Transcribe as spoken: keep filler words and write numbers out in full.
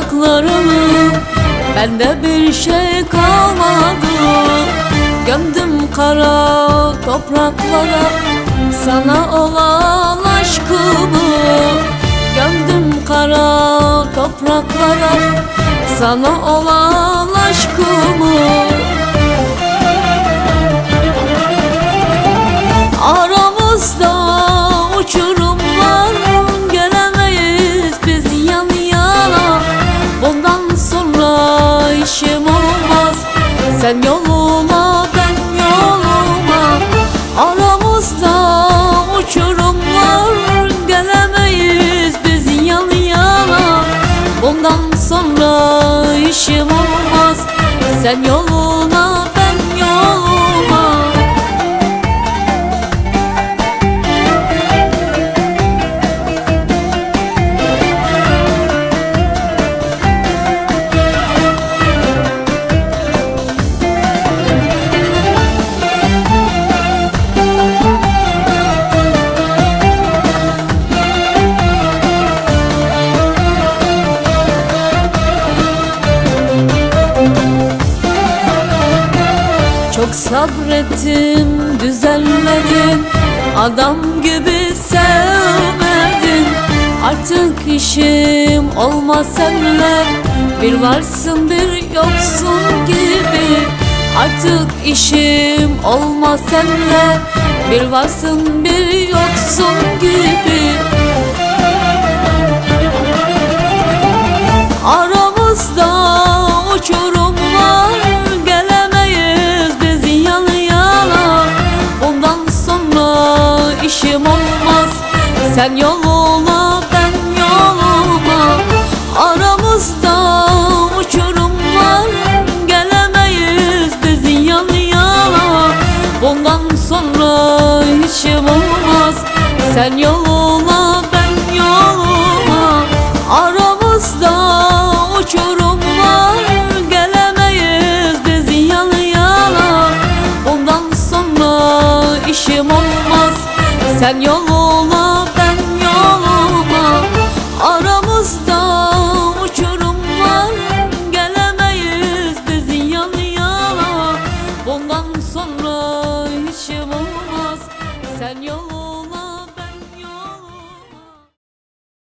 yapraklarını, bende bir şey kalmadı. Gömdüm kara topraklara sana olan aşkımı. Gömdüm kara topraklara sana olan aşkımı. Aramızda uçurumlar, gelemeyiz biz yan yana. Bundan sonra işim olmaz, sen yoluna ben yoluma. Aramızda uçurumlar, gelemeyiz biz yan yana. Bundan sonra işim olmaz, sen yoluna ben yoluma. Çok sabrettim, düzelmedin, adam gibi sevmedin. Artık işim olmaz seninle, bir varsın bir yoksun gibi. Artık işim olmaz seninle, bir varsın bir yoksun gibi. Aramızda uçurum var, İşim olmaz, sen yoluna ben yoluma. Aramızda uçurum var, gelemeyiz biz yan yana. Bundan sonra işim olmaz, sen yoluna ben yoluma. Aramızda uçurum var, gelemeyiz biz yan yana. Bundan sonra işim olmaz, sen yoluna